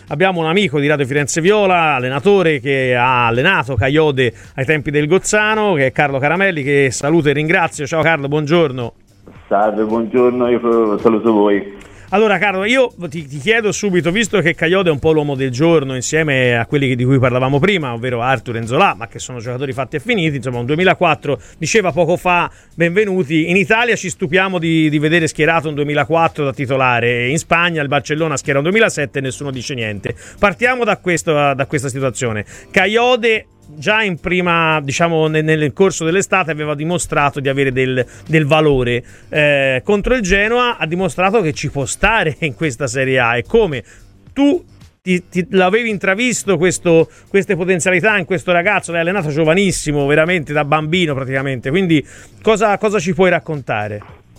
abbiamo un amico di Radio Firenze Viola, allenatore che ha allenato Kayode ai tempi del Gozzano, che è Carlo Caramelli, che saluto e ringrazio. Ciao Carlo, buongiorno. Salve, buongiorno, io saluto voi. Allora Carlo, io ti chiedo subito, visto che Kayode è un po' l'uomo del giorno insieme a quelli di cui parlavamo prima, ovvero Arthur e Zola, ma che sono giocatori fatti e finiti, insomma un 2004, diceva poco fa Benvenuti, in Italia ci stupiamo di vedere schierato un 2004 da titolare, in Spagna il Barcellona schiera un 2007 e nessuno dice niente. Partiamo da questa situazione. Kayode già in prima, diciamo nel corso dell'estate aveva dimostrato di avere del valore, contro il Genoa ha dimostrato che ci può stare in questa Serie A. E come tu l'avevi intravisto queste potenzialità in questo ragazzo? L'hai allenato giovanissimo, veramente da bambino praticamente, quindi cosa ci puoi raccontare?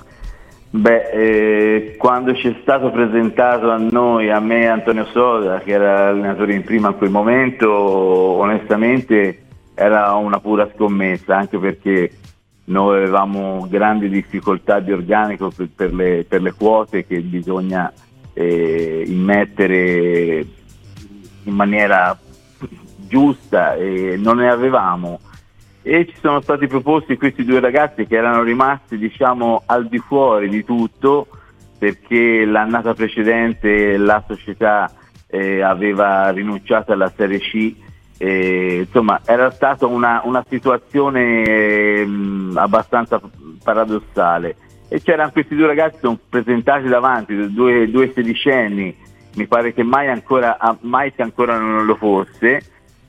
Quando ci è stato presentato a noi, a me e Antonio Soda, che era allenatore in prima in quel momento, onestamente era una pura scommessa, anche perché noi avevamo grandi difficoltà di organico per le quote che bisogna immettere in maniera giusta, e non ne avevamo. E ci sono stati proposti questi due ragazzi che erano rimasti, diciamo, al di fuori di tutto, perché l'annata precedente la società aveva rinunciato alla Serie C, insomma era stata una situazione abbastanza paradossale, e c'erano questi due ragazzi, sono presentati davanti, due sedicenni, mi pare che Mike ancora non lo fosse,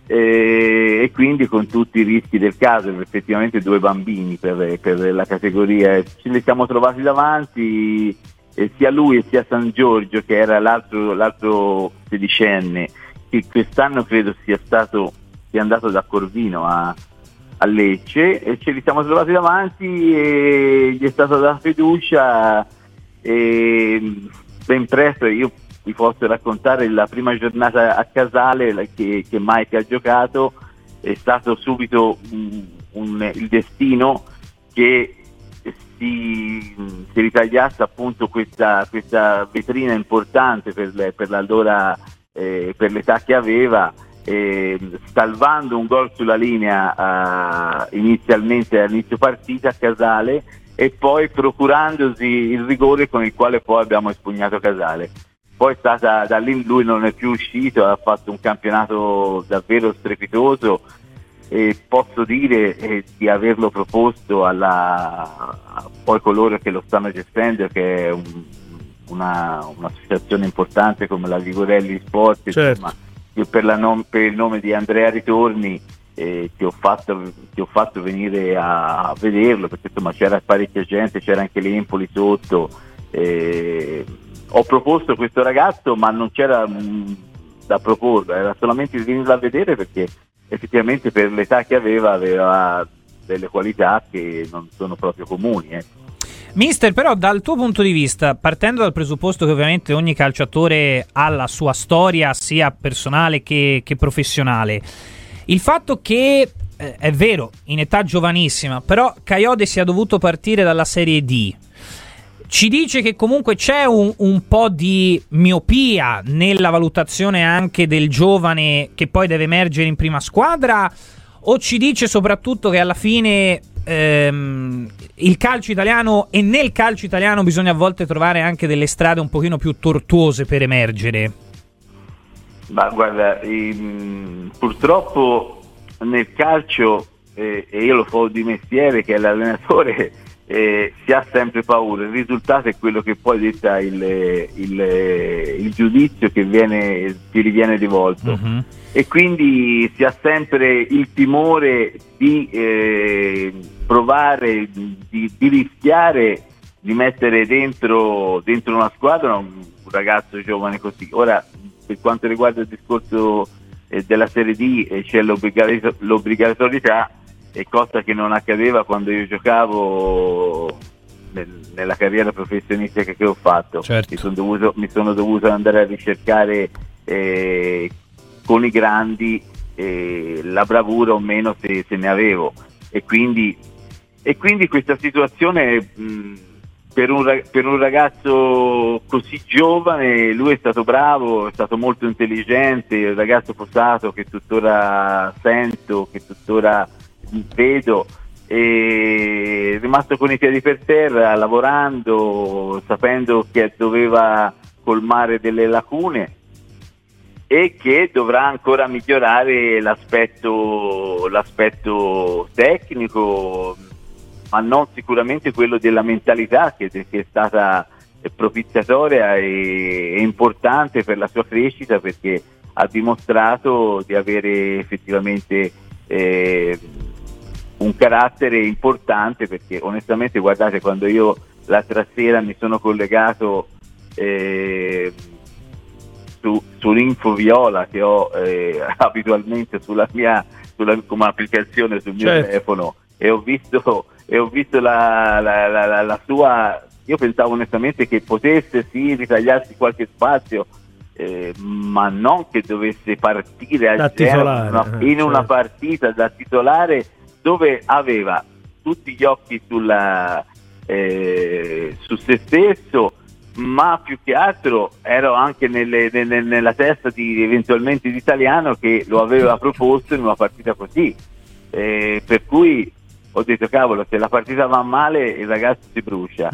e quindi con tutti i rischi del caso, effettivamente due bambini per la categoria. Ce li siamo trovati davanti, sia lui e sia San Giorgio, che era l'altro sedicenne, che quest'anno credo sia andato da Corvino a Lecce, e ce li siamo trovati davanti e gli è stata data fiducia, e ben presto io vi posso raccontare la prima giornata a Casale che Mike ha giocato. È stato subito il destino che si ritagliasse appunto questa vetrina importante per l'allora, per l'età che aveva, salvando un gol sulla linea inizialmente all'inizio partita a Casale, e poi procurandosi il rigore con il quale poi abbiamo espugnato Casale. Poi da lì lui non è più uscito, ha fatto un campionato davvero strepitoso, e posso dire di averlo proposto poi coloro che lo stanno gestendo, che è un'associazione importante come la Vigorelli Sport. Certo. Insomma, io per il nome di Andrea Ritorni ti ho fatto venire a vederlo, perché insomma c'era parecchia gente, c'era anche l'Empoli sotto. Ho proposto questo ragazzo, ma non c'era da proporlo, era solamente di venirlo a vedere, perché effettivamente per l'età che aveva delle qualità che non sono proprio comuni. Mister, però dal tuo punto di vista, partendo dal presupposto che ovviamente ogni calciatore ha la sua storia sia personale che professionale, il fatto che è vero, in età giovanissima, però Kayode sia dovuto partire dalla Serie D, ci dice che comunque c'è un po' di miopia nella valutazione anche del giovane che poi deve emergere in prima squadra, o ci dice soprattutto che alla fine il calcio italiano, e nel calcio italiano bisogna a volte trovare anche delle strade un pochino più tortuose per emergere? Ma guarda, purtroppo nel calcio, e io lo fa di mestiere, che è l'allenatore, si ha sempre paura. Il risultato è quello che poi detta il giudizio che ti riviene rivolto. Uh-huh. E quindi si ha sempre il timore di provare, di rischiare di mettere dentro una squadra un ragazzo giovane così. Ora, per quanto riguarda il discorso della Serie D, c'è l'obbligatorietà, cosa che non accadeva quando io giocavo nella carriera professionistica che ho fatto. Certo. Mi sono dovuto andare a ricercare con i grandi la bravura o meno, se ne avevo, e quindi questa situazione per un ragazzo così giovane lui è stato bravo, è stato molto intelligente, il ragazzo posato che tuttora sento, che tuttora vedo, è rimasto con i piedi per terra, lavorando, sapendo che doveva colmare delle lacune e che dovrà ancora migliorare l'aspetto tecnico, ma non sicuramente quello della mentalità che è stata propiziatoria e importante per la sua crescita, perché ha dimostrato di avere effettivamente un carattere importante, perché onestamente guardate, quando io l'altra sera mi sono collegato sull'Info Viola che ho abitualmente come applicazione sul mio telefono, e ho visto la sua, io pensavo onestamente che potesse ritagliarsi qualche spazio, ma non che dovesse partire al zero in una partita da titolare, dove aveva tutti gli occhi su se stesso, ma più che altro ero anche nella testa eventualmente di Italiano, che lo aveva proposto in una partita così, per cui ho detto cavolo, se la partita va male il ragazzo si brucia.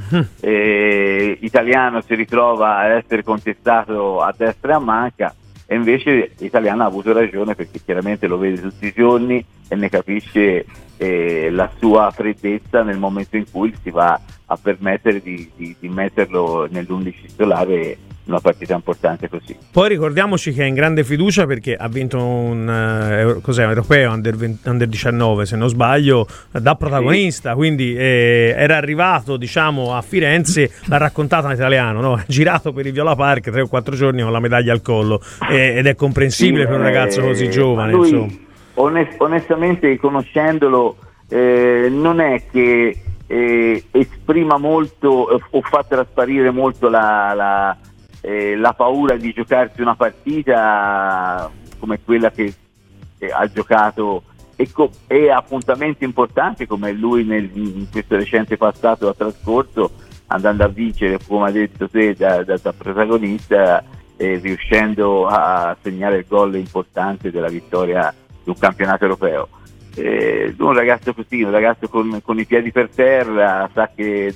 Italiano si ritrova a essere contestato a destra e a manca, e invece Italiano ha avuto ragione, perché chiaramente lo vede tutti i giorni e ne capisce la sua freddezza nel momento in cui si va a permettere di metterlo nell'11 titolare in una partita importante così. Poi ricordiamoci che è in grande fiducia, perché ha vinto un europeo under 19 se non sbaglio, da protagonista, sì. Quindi era arrivato diciamo a Firenze, l'ha raccontato in italiano, no? Ha girato per il Viola Park 3 o 4 giorni con la medaglia al collo, ed è comprensibile per un ragazzo così giovane. Lui, insomma, onestamente conoscendolo, non è che esprima molto o fa trasparire molto la paura di giocarsi una partita come quella che ha giocato, e appuntamenti importanti come lui in questo recente passato ha trascorso, andando a vincere, come ha detto te, da protagonista, riuscendo a segnare il gol importante della vittoria di un campionato europeo. Un ragazzo così, un ragazzo con i piedi per terra, sa che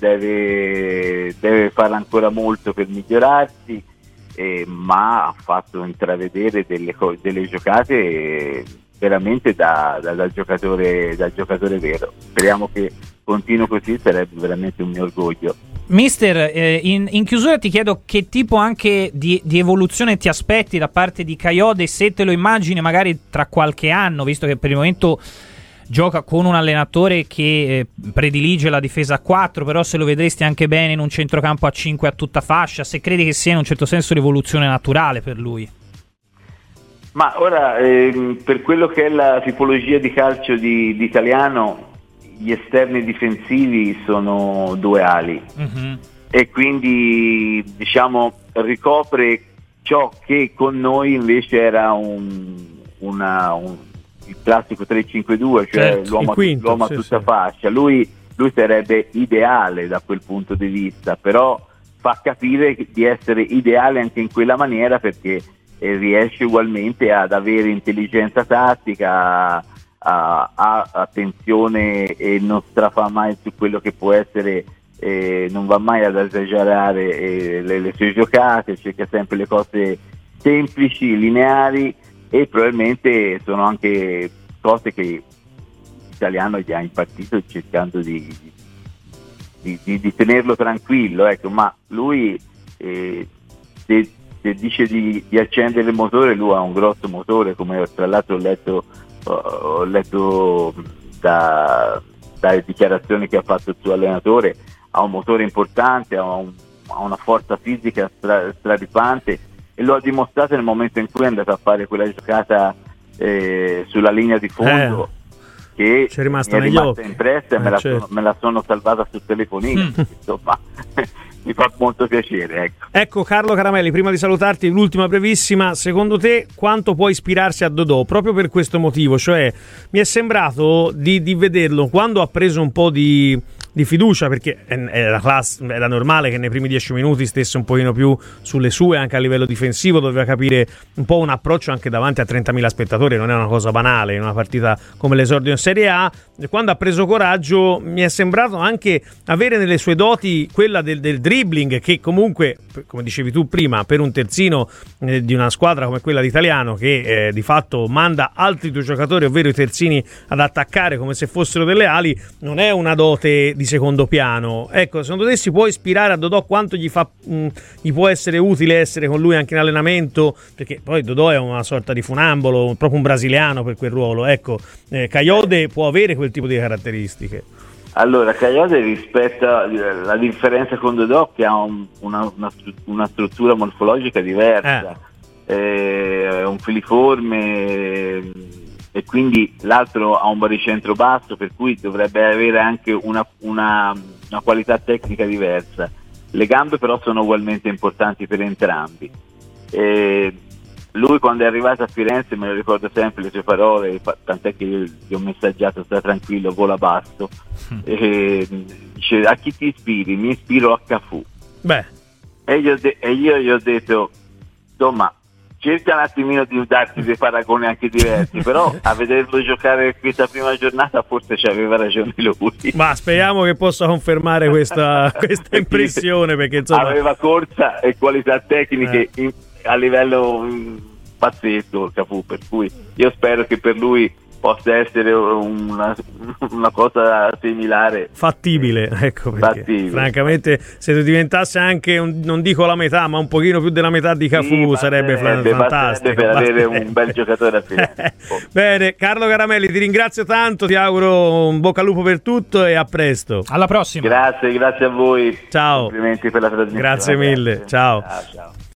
deve fare ancora molto per migliorarsi, ma ha fatto intravedere delle giocate veramente da giocatore vero. Speriamo che continui così, sarebbe veramente un mio orgoglio. Mister, in chiusura ti chiedo che tipo anche di evoluzione ti aspetti da parte di Kayode, se te lo immagini magari tra qualche anno, visto che per il momento gioca con un allenatore che predilige la difesa a 4, però se lo vedresti anche bene in un centrocampo a 5 a tutta fascia, se credi che sia in un certo senso l'evoluzione naturale per lui. Ma ora, per quello che è la tipologia di calcio di Italiano, gli esterni difensivi sono 2 ali, e quindi diciamo ricopre ciò che con noi invece era il classico 3-5-2, cioè l'uomo a tutta fascia. Lui sarebbe ideale da quel punto di vista, però fa capire di essere ideale anche in quella maniera, perché riesce ugualmente ad avere intelligenza tattica, ha attenzione e non strafa mai su quello che può essere, non va mai ad esagerare le sue giocate, cerca sempre le cose semplici, lineari, e probabilmente sono anche cose che l'Italiano gli ha impartito, cercando di tenerlo tranquillo, ecco. Ma lui se dice di accendere il motore, lui ha un grosso motore, come tra l'altro ho letto dalle dichiarazioni che ha fatto il suo allenatore. Ha un motore importante, ha una forza fisica straripante, e lo ha dimostrato nel momento in cui è andato a fare quella giocata sulla linea di fondo, che c'è rimasta mi è rimasta impressa, e me la sono salvata sul telefonino. Insomma, mi fa molto piacere. Ecco Carlo Caramelli, prima di salutarti, l'ultima brevissima: secondo te quanto può ispirarsi a Dodò, proprio per questo motivo? Cioè, mi è sembrato di vederlo quando ha preso un po' di di fiducia, perché era normale che nei primi 10 minuti stesse un pochino più sulle sue anche a livello difensivo, doveva capire un po' un approccio anche davanti a 30.000 spettatori, non è una cosa banale in una partita come l'esordio in Serie A. Quando ha preso coraggio mi è sembrato anche avere nelle sue doti quella del dribbling, che comunque, come dicevi tu prima, per un terzino di una squadra come quella di Italiano, che di fatto manda altri due giocatori, ovvero i terzini, ad attaccare come se fossero delle ali, non è una dote di secondo piano. Ecco, secondo te si può ispirare a Dodò? Quanto gli può essere utile essere con lui anche in allenamento? Perché poi Dodò è una sorta di funambolo, proprio un brasiliano per quel ruolo. Ecco, Kayode può avere quel tipo di caratteristiche. Allora, Kayode, rispetto alla differenza con Dodò, che ha una struttura morfologica diversa, è un filiforme, e quindi l'altro ha un baricentro basso, per cui dovrebbe avere anche una qualità tecnica diversa. Le gambe però sono ugualmente importanti per entrambi. Lui, quando è arrivato a Firenze, me lo ricordo sempre le sue parole, tant'è che io gli ho messaggiato: sta tranquillo, vola basso. Dice: a chi ti ispiri? Mi ispiro a Cafù. E io gli ho detto: insomma, cerca un attimino di darti dei paragoni anche diversi, però a vederlo giocare questa prima giornata forse ci aveva ragione lui. Ma speriamo che possa confermare questa impressione, perché insomma aveva corsa e qualità tecniche a livello pazzesco Cafù, per cui io spero che per lui possa essere una cosa similare, fattibile, ecco, perché francamente se diventasse anche non dico la metà, ma un pochino più della metà di Cafù, sarebbe fantastico per avere un bel giocatore a Firenze. Bene, Carlo Caramelli, ti ringrazio tanto, ti auguro un bocca al lupo per tutto e a presto. Alla prossima. Grazie a voi. Ciao. Complimenti per la trasmissione. Grazie mille. Ciao. Ciao.